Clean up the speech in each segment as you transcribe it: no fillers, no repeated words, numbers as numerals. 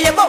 Ayabo.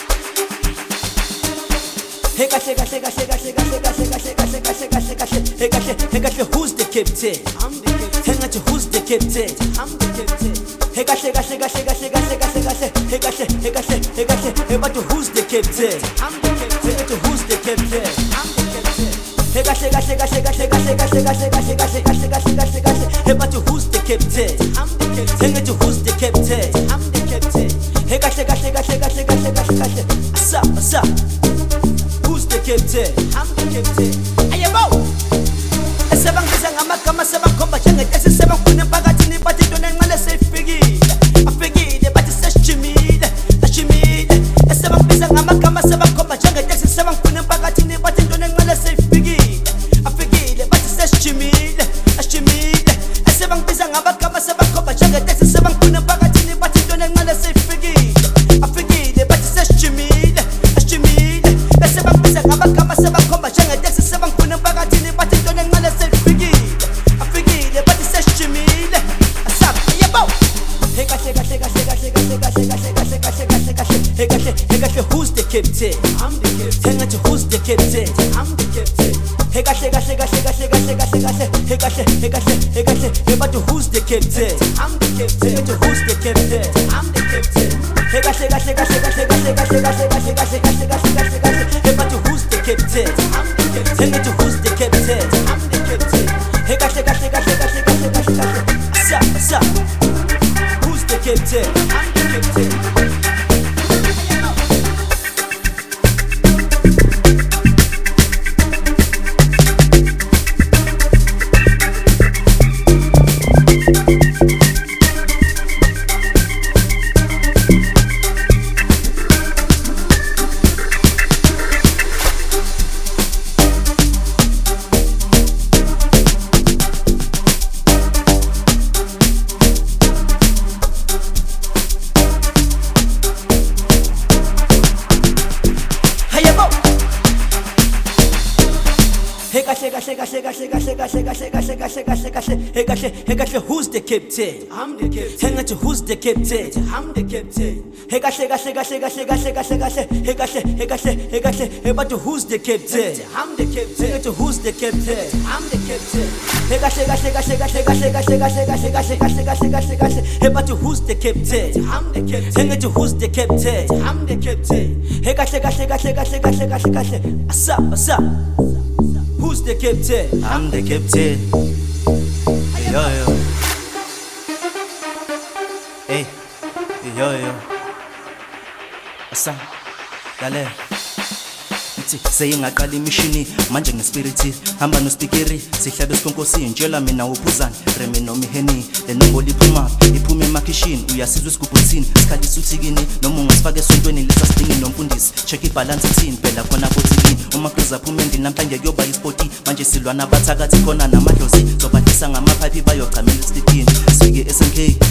Hey kahle kahle kahle kahle kahle kahle kahle kahle kahle kahle kahle. Hey kahle hey kahle, who's the captain? I'm the captain. Hey kahle, who's the captain? I'm the captain. Hey kahle kahle kahle kahle kahle kahle kahle. Hey kahle hey kahle hey kahle. Hey but who's the captain? I'm the captain. Hey kahle, who's the captain? I'm the captain. Hey kahle kahle kahle kahle kahle kahle kahle kahle kahle kahle kahle kahle kahle. Hey but who's the captain? I'm the captain. Hey kahle, who's the captain? I'm the captain. Hey kahle kahle kahle kahle kahle kahle kahle. Asa asa. Who's the captain? I'm the captain. Ayabo. Esebang biza ngamagama sebakhomba njengedesi sebangifuna emphakathini bathi intwana enqale seyifikile. Afikile bathi sesijimile, ashimile. Esebang biza ngamagama sebakhomba njengedesi sebangifuna emphakathini bathi intwana enqale seyifikile. Afikile bathi sesijimile, ashimile. Esebang biza ngamagama sebakhomba njengedesi sebangifuna emphakathini bathi intwana enqale seyifikile. Afikile bathi sesijimile, ashimile. Esebang biza ngamagama sebakhomba njengedesi sebangifuna emphakathini bathi intwana enqale seyifikile. Afikile bathi sesijimile. Asap ayabo. Hey kahle kahle kahle kahle kahle kahle kahle kahle kahle kahle kahle. Hey kahle hey kahle, who's the captain? I'm the captain. Hey kahle, who's the captain? I'm the captain. Hey kahle kahle kahle kahle kahle kahle kahle. Hey kahle hey kahle hey kahle. Hey but who's the captain? I'm the captain. Hey kahle, who's the captain? I'm the captain. Hey kahle kahle kahle kahle kahle kahle kahle kahle kahle kahle kahle kahle. Hey but who's the captain? I'm the captain. Hey kahle, who's the captain? I'm the captain. Hey kahle kahle kahle kahle kahle kahle kahle. Asa asa. Who's the captain? I'm the captain. Hey kahle kahle kahle kahle kahle kahle kahle kahle kahle kahle kahle. Hey kahle hey kahle, who's the captain? I'm the captain. Hey kahle, who's the captain? I'm the captain. Hey kahle kahle kahle kahle kahle kahle kahle. Hey kahle hey kahle hey kahle. Hey but who's the captain? I'm the captain. Hey kahle, who's the captain? I'm the captain. Hey kahle kahle kahle kahle kahle kahle kahle kahle kahle kahle kahle kahle kahle. Hey but who's the captain? I'm the captain. Hey kahle, who's the captain? I'm the captain. Hey kahle kahle kahle kahle kahle kahle kahle. Asa asa. Who's the captain? I'm the captain. Yo yo. Hey, yo yo. Asa, dale. Seyingaqala imishini manje ngespirit hamba nospikiri sihlabe sikonkosi intshela mina uphuzani reme nomiheni lenombolo iphuma emakishini uyasizwa isigubhuthini sikhalisa uthikini noma ungasifaka esontweni lesa sidingi nomfundisi check ibalance ithini phela khona bothikini uma kuza phuma endini namhlanje kuyoba isporti manje silwana abathakathi khona namadlozi zobahlisa ngamaphayiphi bayochamela isitipini sike SMK